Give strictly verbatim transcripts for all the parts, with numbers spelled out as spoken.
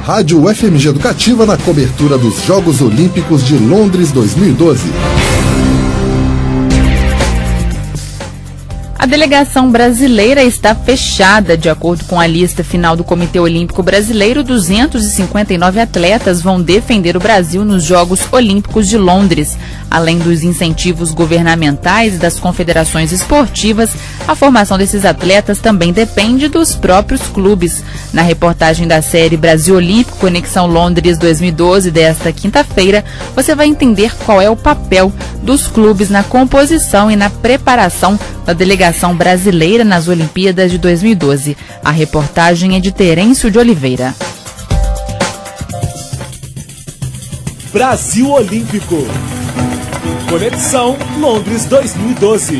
Rádio U F M G Educativa na cobertura dos Jogos Olímpicos de Londres dois mil e doze. A delegação brasileira está fechada. De acordo com a lista final do Comitê Olímpico Brasileiro, duzentos e cinquenta e nove atletas vão defender o Brasil nos Jogos Olímpicos de Londres. Além dos incentivos governamentais e das confederações esportivas, a formação desses atletas também depende dos próprios clubes. Na reportagem da série Brasil Olímpico Conexão Londres dois mil e doze desta quinta-feira, você vai entender qual é o papel dos clubes na composição e na preparação da delegação brasileira nas Olimpíadas de dois mil e doze. A reportagem é de Terêncio de Oliveira. Brasil Olímpico. Conexão Londres dois mil e doze.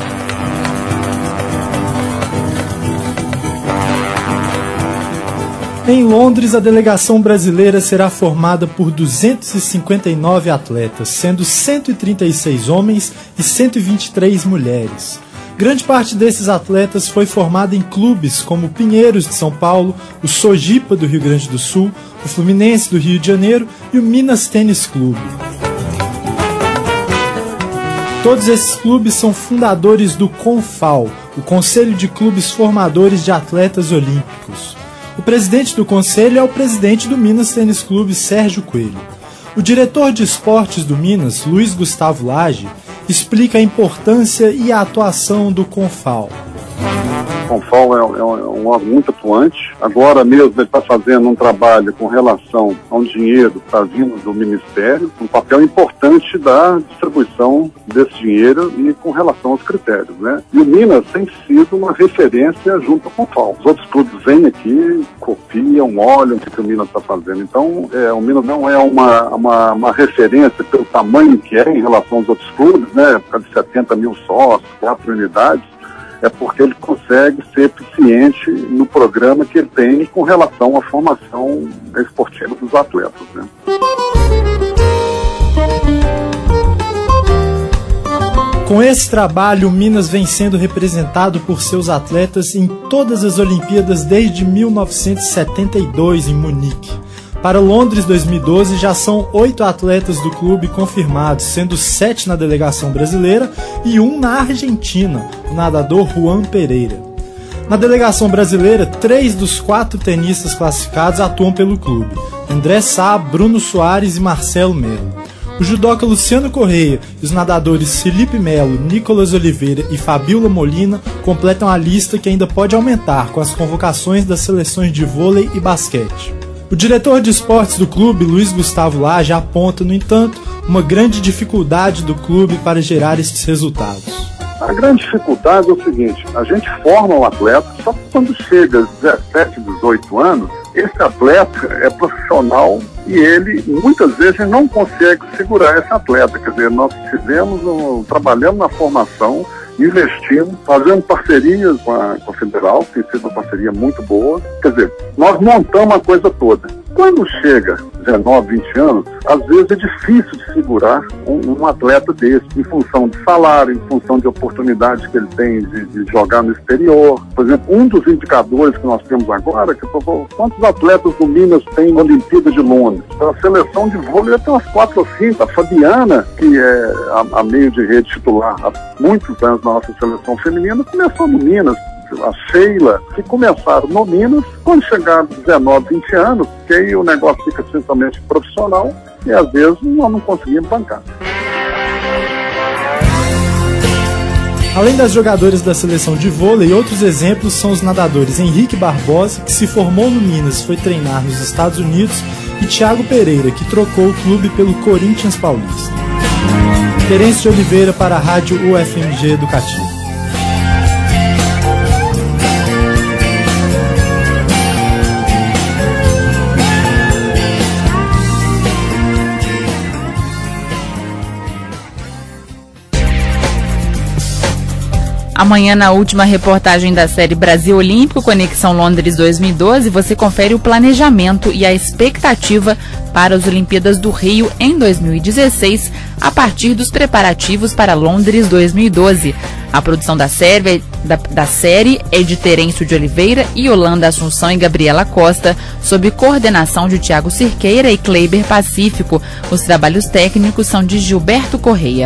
Em Londres, a delegação brasileira será formada por duzentos e cinquenta e nove atletas, sendo cento e trinta e seis homens e cento e vinte e três mulheres. Grande parte desses atletas foi formada em clubes como o Pinheiros de São Paulo, o Sojipa do Rio Grande do Sul, o Fluminense do Rio de Janeiro e o Minas Tênis Clube. Todos esses clubes são fundadores do CONFAL, o Conselho de Clubes Formadores de Atletas Olímpicos. O presidente do conselho é o presidente do Minas Tênis Clube, Sérgio Coelho. O diretor de esportes do Minas, Luiz Gustavo Lage, explica a importância e a atuação do CONFAL. O CONFAL é, é, é um órgão muito atuante. Agora mesmo ele está fazendo um trabalho com relação a um dinheiro que está vindo do Ministério, um papel importante da distribuição desse dinheiro e com relação aos critérios, né? E o Minas tem sido uma referência junto ao CONFAL. Os outros clubes vêm aqui, copiam, olham o que o Minas está fazendo. Então, é, o Minas não é uma, uma, uma referência pelo tamanho que é em relação aos outros clubes, né? Por causa de setenta mil sócios, quatro unidades. É porque ele consegue ser eficiente no programa que ele tem com relação à formação esportiva dos atletas, né? Com esse trabalho, o Minas vem sendo representado por seus atletas em todas as Olimpíadas desde mil novecentos e setenta e dois, em Munique. Para Londres dois mil e doze, já são oito atletas do clube confirmados, sendo sete na delegação brasileira e um na Argentina, o nadador Juan Pereira. Na delegação brasileira, três dos quatro tenistas classificados atuam pelo clube: André Sá, Bruno Soares e Marcelo Melo. O judoca Luciano Correia e os nadadores Felipe Melo, Nicolas Oliveira e Fabiola Molina completam a lista, que ainda pode aumentar com as convocações das seleções de vôlei e basquete. O diretor de esportes do clube, Luiz Gustavo Lage, aponta, no entanto, uma grande dificuldade do clube para gerar esses resultados. A grande dificuldade é o seguinte: a gente forma um atleta, só que quando chega aos dezessete, dezoito anos, esse atleta é profissional e ele, muitas vezes, não consegue segurar esse atleta. Quer dizer, nós fizemos, um, trabalhando na formação, investindo, fazendo parcerias com a, com a Federal, que tem sido uma parceria muito boa. Quer dizer, nós montamos a coisa toda. Quando chega dezenove, vinte anos, às vezes é difícil de segurar um, um atleta desse, em função de salário, em função de oportunidades que ele tem de, de jogar no exterior. Por exemplo, um dos indicadores que nós temos agora, que eu quantos atletas do Minas tem na Olimpíada de Londres? A seleção de vôlei tem umas quatro ou cinco. A Fabiana, que é a, a meio de rede titular há muitos anos na nossa seleção feminina, começou no Minas. A Sheila, que começaram no Minas, quando chegaram dezenove, vinte anos, que aí o negócio fica essencialmente profissional e às vezes nós não conseguimos bancar. Além das jogadoras da seleção de vôlei, outros exemplos são os nadadores Henrique Barbosa, que se formou no Minas e foi treinar nos Estados Unidos, e Thiago Pereira, que trocou o clube pelo Corinthians Paulista. Terêncio de Oliveira para a Rádio U F M G Educativa. Amanhã, na última reportagem da série Brasil Olímpico Conexão Londres dois mil e doze, você confere o planejamento e a expectativa para as Olimpíadas do Rio em dois mil e dezesseis, a partir dos preparativos para Londres dois mil e doze. A produção da série, da, da série é de Terêncio de Oliveira e Yolanda Assunção e Gabriela Costa, sob coordenação de Tiago Cirqueira e Kleiber Pacífico. Os trabalhos técnicos são de Gilberto Correia.